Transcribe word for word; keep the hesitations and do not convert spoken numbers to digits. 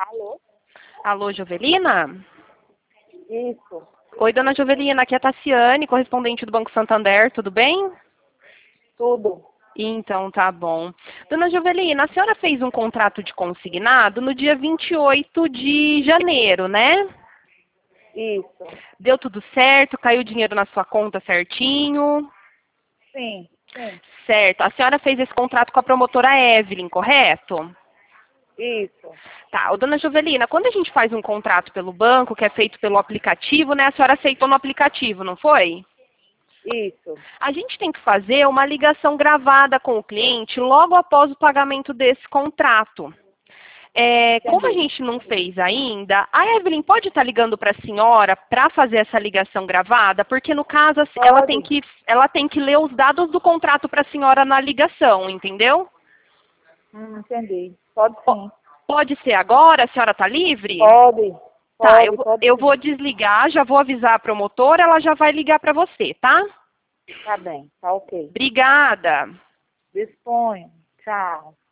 Alô? Alô, Jovelina? Isso. Oi, dona Jovelina, aqui é a Tassiane, correspondente do Banco Santander, tudo bem? Tudo. Então, tá bom. Dona Jovelina, a senhora fez um contrato de consignado no dia vinte e oito de janeiro, né? Isso. Deu tudo certo? Caiu o dinheiro na sua conta certinho? Sim, sim. Certo. A senhora fez esse contrato com a promotora Evelyn, correto? Isso. Tá. Ô, dona Jovelina, quando a gente faz um contrato pelo banco, que é feito pelo aplicativo, né? A senhora aceitou no aplicativo, não foi? Isso. A gente tem que fazer uma ligação gravada com o cliente logo após o pagamento desse contrato. É, como a Entendi. gente não fez ainda, a Evelyn pode estar ligando para a senhora para fazer essa ligação gravada? Porque no caso ela tem Pode? que, ela tem que ler os dados do contrato para a senhora na ligação, entendeu? Hum, entendi. Pode Po- sim. Pode ser agora? A senhora está livre? Pode. Tá, eu, Pode, vou- pode eu vou sim. desligar, já vou avisar a promotora, ela já vai ligar para você, tá? Tá bem. Tá ok. Obrigada. Disponha. Tchau.